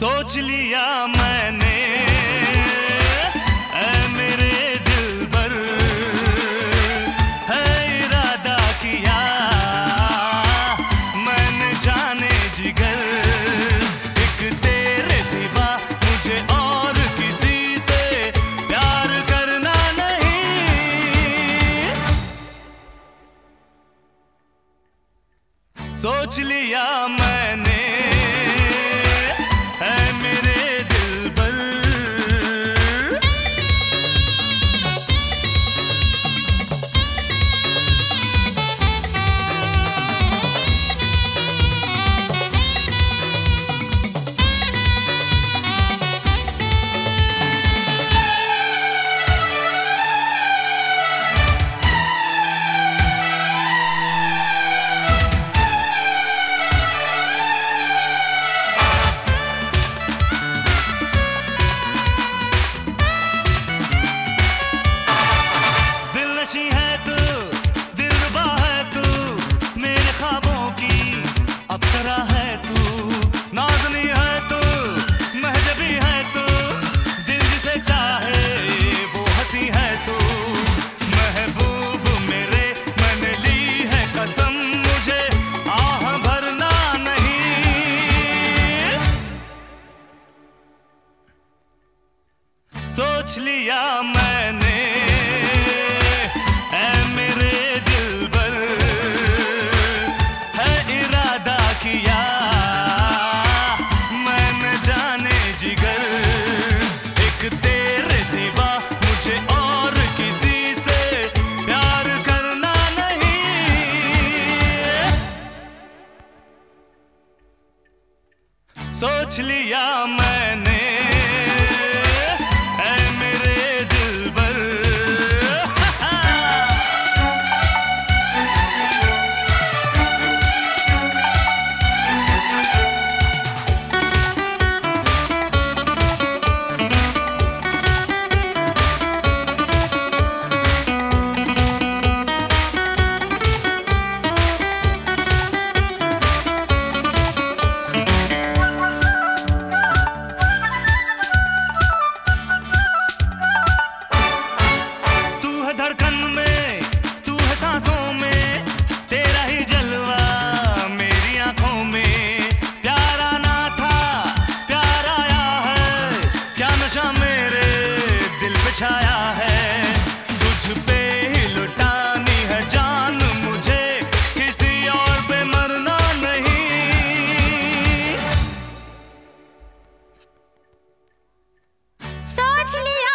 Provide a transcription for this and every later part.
सोच लिया मैंने ऐ मेरे दिलबर, है इरादा किया मैंने जाने जिगर, एक तेरे सिवा मुझे और किसी से प्यार करना नहीं। सोच लिया मैंने सोच लिया मैंने ऐ मेरे दिलबर, है इरादा किया मैंने जाने जिगर, एक तेरे सिवा मुझे और किसी से प्यार करना नहीं। सोच लिया मैंने धड़कन में, तू है सांसों में, तेरा ही जलवा मेरी आंखों में। प्यार आना था, प्यार आया है, क्या नशा मेरे दिल पे छाया है। तुझ पे ही लुटानी है जान मुझे, किसी और पे मरना नहीं। सोच लिया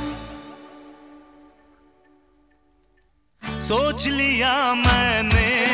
सोच लिया मैंने